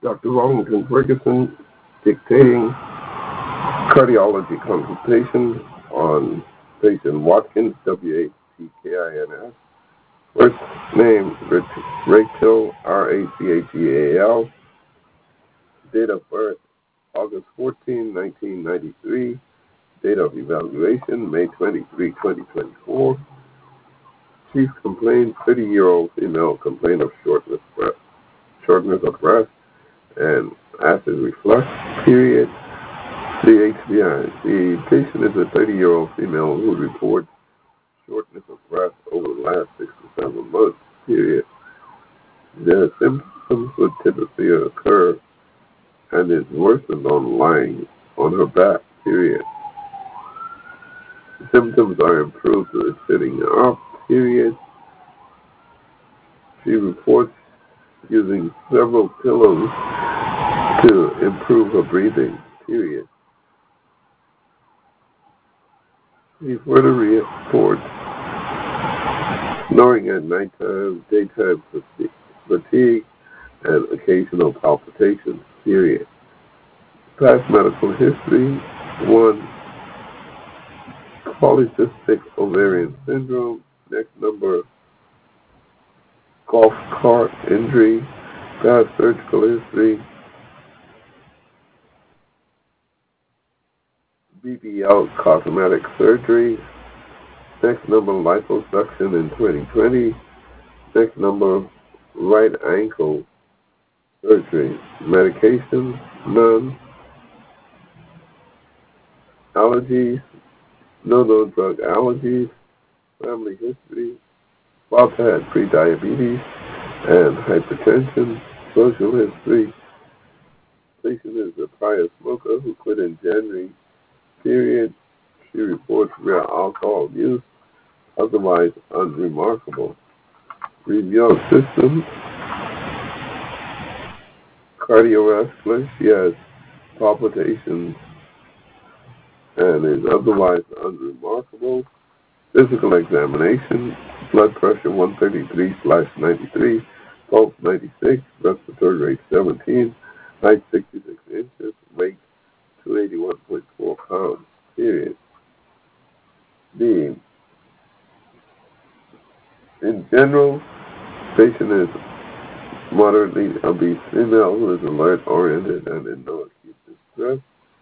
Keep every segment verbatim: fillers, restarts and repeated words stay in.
Doctor Wellington Ferguson dictating cardiology consultation on patient Watkins, W A T K I N S. First name, Rachel, R A C H E A L. Date of birth, August fourteenth, nineteen ninety-three. Date of evaluation, May twenty-third, twenty twenty-four. Chief complaint, thirty-year-old female complaint of shortness, breath, shortness of breath and acid reflux, period. The H B I. The patient is a thirty-year-old female who reports shortness of breath over the last six to seven months, period. The symptoms would typically occur and is worsened on lying on her back, period. The symptoms are improved with sitting up, period. She reports using several pillows to improve her breathing, period. She further reports snoring at nighttime, daytime fatigue, and occasional palpitations, period. Past medical history, one, polycystic ovarian syndrome. Next number, golf cart injury. Past surgical history, B B L cosmetic surgery. Next number, liposuction in twenty twenty. Next number, right ankle surgery. Medication, none. Allergies, no known drug allergies. Family history, father had prediabetes and hypertension. Social history, patient is a prior smoker who quit in January, period. She reports rare alcohol use, otherwise unremarkable. Review of systems, cardiovascular, she has palpitations and is otherwise unremarkable. Physical examination, blood pressure one thirty-three slash ninety-three, pulse ninety-six, respiratory rate seventeen, height sixty-six inches, weight two hundred eighty-one point four pounds, period. B. In general, patient is moderately obese female who is alert, oriented, and in no acute distress.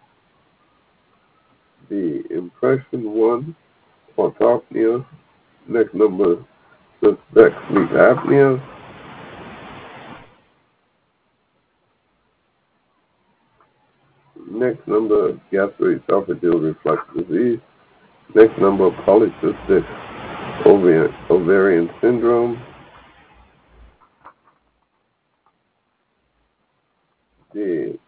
B. Impression one, orthopnea. Next number, suspect sleep apnea. Next number, gastroesophageal reflux disease. Next number, polycystic ovarian, ovarian syndrome. The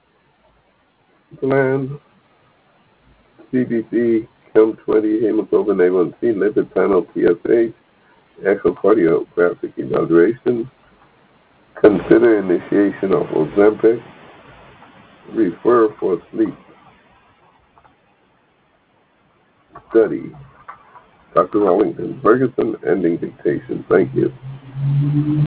gland, C B C, Chem twenty, hemoglobin A one C, lipid panel, T S H, echocardiographic evaluation. Consider initiation of Ozempic. Refer for sleep study. Doctor Wellington Ferguson, ending dictation. Thank you.